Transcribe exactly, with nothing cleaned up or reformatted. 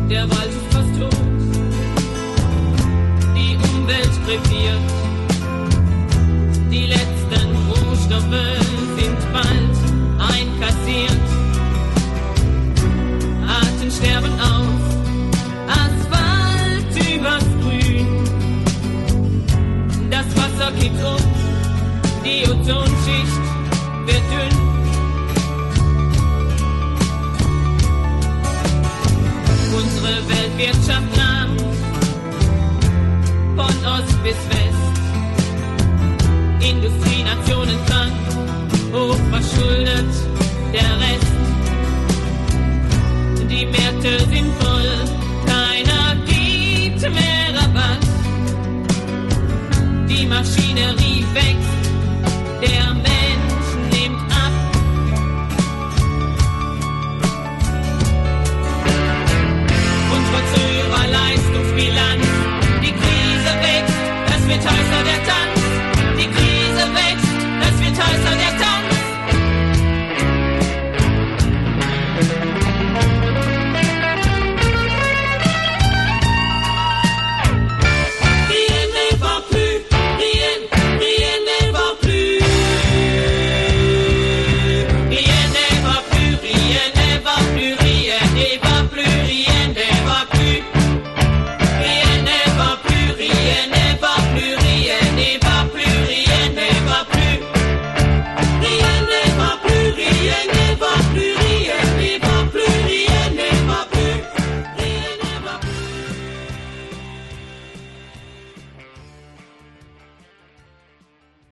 Der Wald ist fast tot, die Umwelt krepiert, die letzten Rohstoffe sind bald einkassiert. Arten sterben aus, Asphalt übers Grün, das Wasser kippt um, die Ozonschicht wird dünn. Unsere Weltwirtschaft lahmt, von Ost bis West. Industrienationen krank, hochverschuldet, der Rest. Die Märkte sind voll, keiner gibt mehr Rabatt. Die Maschinerie wächst,